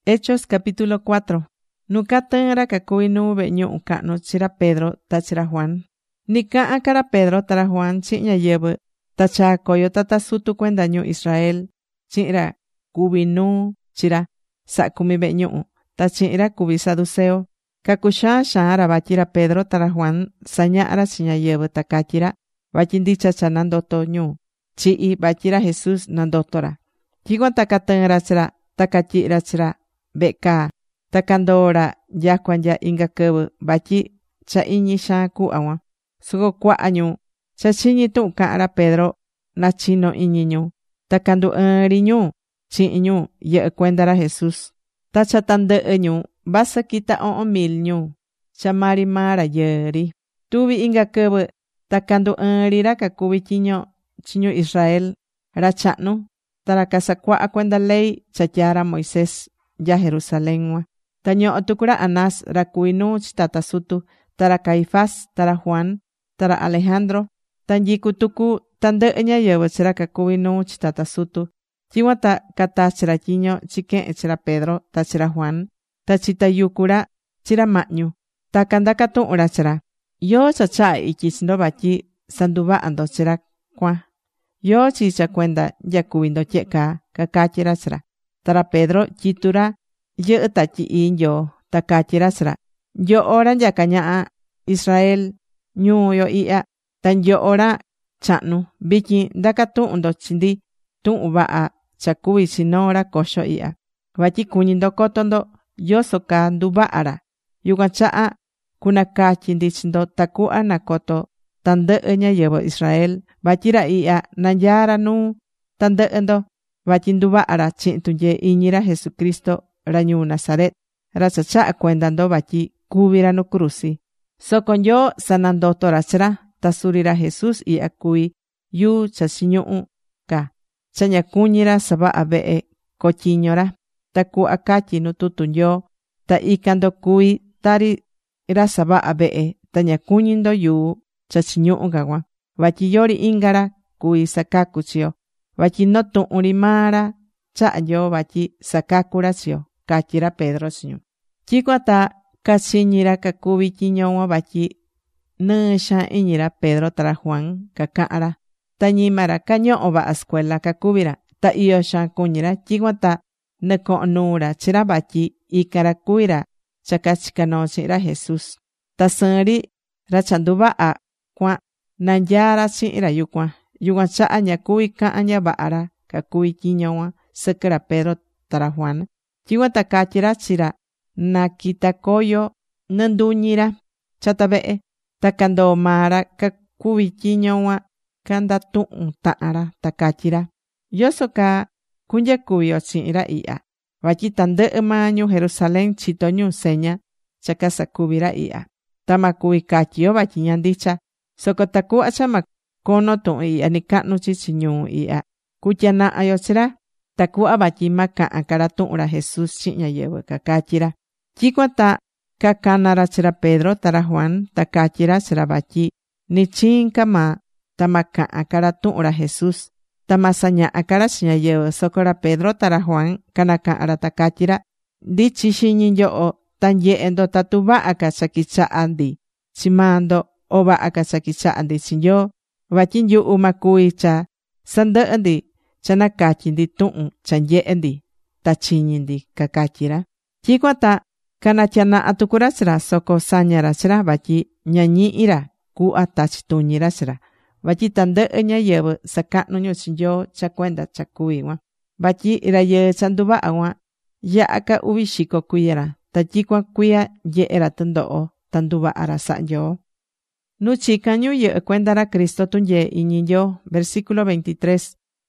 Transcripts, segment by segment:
Hechos capítulo 4. Nucatɨn ra cacuvi nuu ve'e ñuhu cahnu chi ra Pedro ta chi ra Juan. Nicahan ca ra Pedro ta ra Juan chihin ñayɨvɨ, ta chaa̱ coyo tata sutu cuenda ñu Israel chihin ra cuví nuu chi ra saha cumi ve'e ñuhu, ta chihin ra cuví saduceo. Cacuxaan xaan ra vatyi ra Pedro ta ra Juan sañaha ra chi ñayɨvɨ ta catyí ra vatyi ndicha cha nandoto ñu chihi vatyi ra Jesús nandoto ra. Tyicuan ta catɨɨn ra chi ra, ta catyihi ra chi ra vehe caa, ta candoo ra nyacua nya inga quɨvɨ vatyi cha iñi xaan cuhva cuan. Soco cuaha ñu cha chiñi tuhun cahan ra Pedro nachino iñi ñu, ta candu ɨɨn ri ñu chihin ñu yɨhɨ cuenda ra Jesús. Ta cha tandɨhɨ ñu vasɨ quita 9,000 ñu, cha mari maa rayɨɨ ri. Tuvi inga quɨvɨ ta candu ɨɨn ri ra cacuví tyiño chi ñu Israel, ra chahnu, ta ra casacuaha cuenda ley cha tyaa̱ ra Moisés nya Jerusalén cuan. Ta ñoho tucu ra Anás ra cuví nuu chi tata sutu, ta ra Caifás, ta ra Juan, ta ra Alejandro. Ta nyicu tucu tandɨhɨ ñáyɨvɨ chi ra cacuví nuu chi tata sutu. Tyicuan ta catachi ra tyiño chi quehen chi ra Pedro ta chi ra Juan, ta chitayucu ra chi ra mahñu. Ta candaca tuhun ra chi ra: ¿Yóó cha chaha ityi chi ndo vatyi sanduvaha ndo chi ra cuan? ¿Yóó chi cha cuenda nyacuví ndo tyehe caa? Cacatyi ra chi ra. Ta ra Pedro tyitu ra yɨhɨ Tatyi Ii Nyoo, ta catyí ra chi ra: ¡Nyoho ra nyacá ñaha Israel ñuu yo ihya, ta nyoho ra chahnu, vityin ndaca tuhun ndo chi ndi tuhun vaha cha cuví chi noo ra coxo ihya, vatyi cuñí ndo coto ndo yoso caa nduvaha ra. Yucuan chaha cunacatyi ndi chi ndo tacuhva nacoto tandɨhɨ ñáyɨvɨ Israel vatyi ra ihya nanyaa ra nuu tandɨhɨ ndo, vatyi nduvaha ra chihin tunyee iñi ra Jesucristo ra ñuu Nazaret, ra cha chaha cuenda ndo vatyi cuví ra nu cruzi. Soco Nyoo sanandoto ra chi ra, ta suri ra Jesús ihya cuví yuu cha chiñuhu ca, cha ña cuñí ra savaha vehe cotyiño ra. Ta cuhva catyí nu tutu Nyoo, ta ican ndo cuví tari ra savaha vehe, ta ña cuñí ndo yuu cha chiñuhu ca cuan. Vatyi yori inga ra cuví sacacu chi yo, vatyi noo tuhun ri maa ra chaha Nyoo vatyi sacacu ra chi yo, catyí ra Pedro chi ñu. Tyicuan ta cachiñi ra cacuví tyiño cuan vatyi nɨɨ xaan iñi ra Pedro ta ra Juan cacahan ra. Ta ñima ra cañoho vaha scuela cacuví ra, ta iyo xaan cuñí ra. Tyicuan ta nɨcohon nuu ra chi ra vatyi ican ra cuví ra cha cachica noo chihin ra Jesús. Ta sɨɨn ri ra cha nduvaha cuan nanyaa ra chihin ra yucuan. Yucuan chaha ña cuví cahan ña vaha ra cacuví tyiño cuan sɨquɨ ra Pedro ta ra Juan. Tyicuan ta catyí ra chi ra na quita coyo nɨnduñi ra chata vehe. Ta candoo maa ra cacuví tyiño cuan candatuhun tahan ra, ta catyí ra: ―¿Yoso caa cunyacuvi yo chihin ra ihya? Vatyi tandɨhɨ maa ñu Jerusalén chitó ñu seña cha casacuví ra ihya. Ta ma cuvi catyi yo vatyi ña ndicha. Soco tacuhva cha ma cono tuhun ihya nicahnu chi ñuu ihya, cutyanaha yo chi ra, tacuhva vatyi ma cahan ca ra tuhun ra Jesús chihin ñayɨvɨ, cacatyi ra. Tyicuan ta cacana ra chi ra Pedro ta ra Juan, ta catyí ra chi ra vatyi ni chiin ca maa, ta ma cahan ca ra tuhun ra Jesús, ta ma sañaha ca ra chi ñayɨvɨ. Soco ra Pedro ta ra Juan canacahan ra ta catyí ra: ―Ndichi xiñi nyoho, ta nyehe ndo tatu vaha ca cha quichaha ndi chi maa ndo, o vaha ca cha quichaha ndi chi Nyoo. Vatyi nyuhu ma cuvi cha sandɨhɨ ndi cha nacatyi ndi tuhun cha nyehe ndi ta chiñi ndi ―cacatyi ra. Tyicuan ta canatyanaha tucu ra chi ra, soco saña ra chi ra vatyi ña ñihi ra cuhva tachi tuñi ra chi ra. Vatyi tandɨhɨ ñáyɨvɨ sacahnu ñu chi Nyoo cha cuenda cha cuví cuan. Vatyi rayɨɨ cha nduvaha cuan yaha ca 9,000 cuiya ra, ta tyicuan cuiya nyehe ra tɨndoho ta nduvaha ra saha Nyoo. Nu chican ñu yɨhɨ cuenda ra Cristo tunyee iñi Nyoo. Versículo 23.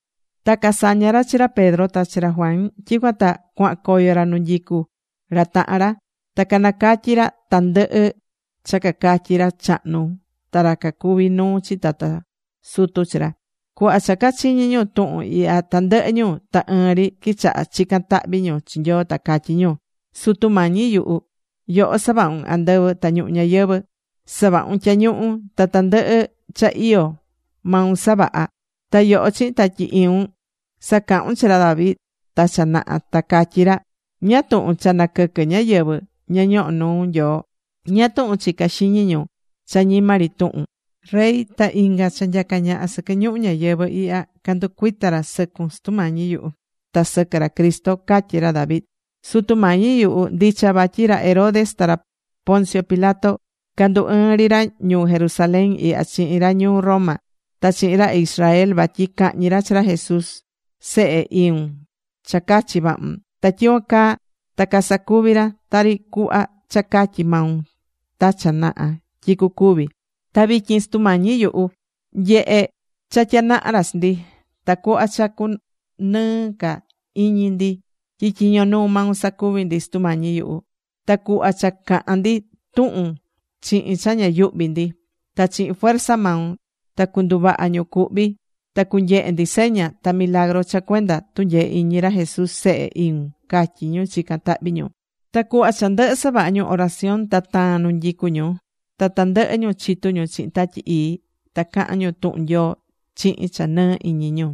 Ta casaña ra chi ra Pedro ta chi ra Juan. Tyicuan ta cuahan coyo ra nu nyicu ra tahan ra, ta canacatyi ra tandɨhɨ cha cacatyi ra chahnu ta ra cacuví nuu chi tata sutu chi ra. Cuhva cha cachiñi ñu tuhun ihya tandɨhɨ ñu, ta ɨɨn ri quichaha chican tahvi ñu chi Nyoo, ta catyí ñu: ―Sutu Mañi yuhu, yoho savahun andɨvɨ ta ñuhu ñayɨvɨ. Savahun tyañuhu ta tandɨhɨ cha io maun savaha. Ta yoho chihin Tatyi Iiun sacahun chi ra David ta cha naha, ta catyí ra: ña tuhun cha naquɨquɨ ñáyɨvɨ ña ñohó nuu Nyoo, ña tuhun chicá xiñi ñu cha ñima ri tuhun. Rey ta inga cha nyacá ñaha sɨquɨ ñuhu ñayɨvɨ ihya canducuita ra sɨcun Sutu Mañi yuhu ta sɨquɨ ra Cristo, catyi ra David. Sutu Mañi yuhu ndicha vatyi ra Herodes ta ra Poncio Pilato candu ɨɨn ri ra ñuu Jerusalén ihya chihin ra ñuu Roma ta chihin ra Israel vatyi cahñi ra chi ra Jesús, sehe iun cha cachi vahun. Ta tyicuan caa ta casacuvi ra tari cuhva cha catyi maun ta cha naha tyi cucuvi. Ta vityin Sutu Mañi yuhu, nyehe cha tyanaha ra chi ndi, tacuhva cha cunɨɨ ca iñi ndi tyi tyiño nuu maun sacuvi ndi Sutu Mañi yuhu. Ta cuhva cha cahan ndi tuhun chihin cha ña yuhvi ndi, ta chihin fuerza maun ta cunduvaha ñu cuhvi, ta cunyehe ndi seña ta milagro cha cuenda tunyee iñi ra Jesús, sehe iun, catyi ñu chican tahvi ñu. Ta cuhva cha ndɨhɨ savaha ñu oración ta taan nu nyicu ñu, ta tandɨhɨ ñu chitu ñu chihin Tatyi Ii, ta cahan ñu tuhun Nyoo chihin cha nɨɨ iñi ñu.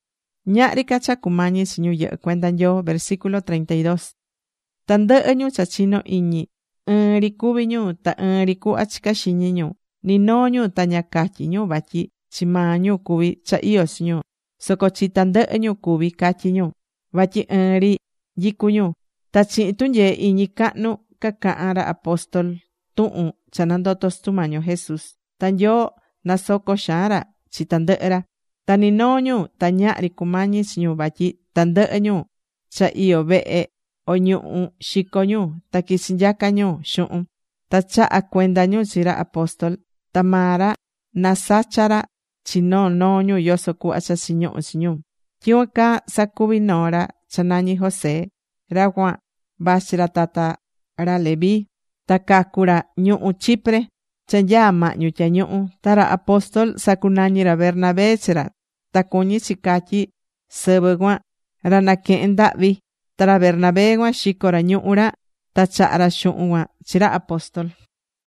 Ñahri ca cha cumañi chi ñu yɨhɨ cuenda Nyoo. Versículo 32. Tandɨhɨ ñu cha chino iñi, ɨɨn ri cuví ñu ta ɨɨn ri cuhva chicá xiñi ñu. Ni noo ñu ta ña catyi ñu vatyi chi maa ñu cuví cha iyó chi ñu, soco chi tandɨhɨ ñu cuví catyi ñu, vatyi ɨɨn ri nyicu ñu. Ta chihin tunyee iñi cahnu cacahan ra apóstol tuhun cha nandoto Sutu Mañi yo Jesús. Ta Nyoo nasoco xaan ra chi tandɨhɨ ra. Ta ni noo ñu ta ñahri cumañi chi ñu vatyi tandɨhɨ ñu cha iyó vehe o ñuhu xico ñu ta quichi nyaca ñu xuhun. Ta chaha cuenda ñu chi ra apóstol. Ta maa ra nasacha ra chi noo ñu yoso cuhva cha chiñuhu chi ñu. Tyicuan caa sacuvi noo ra cha nañi José. Ra cuan vachi ra tata ra Leví. Ta cacu ra ñuhu Chipre cha nyaa mahñu tyañuhu. Ta ra apóstol sacunañi ra Bernabé chi ra. Ta cuñí chi catyi sɨvɨ cuan ra naquehen ndahvi. Ta ra Bernabé cuan xico ra ñuhu ra ta chaha ra xuhun cuan chi ra apóstol.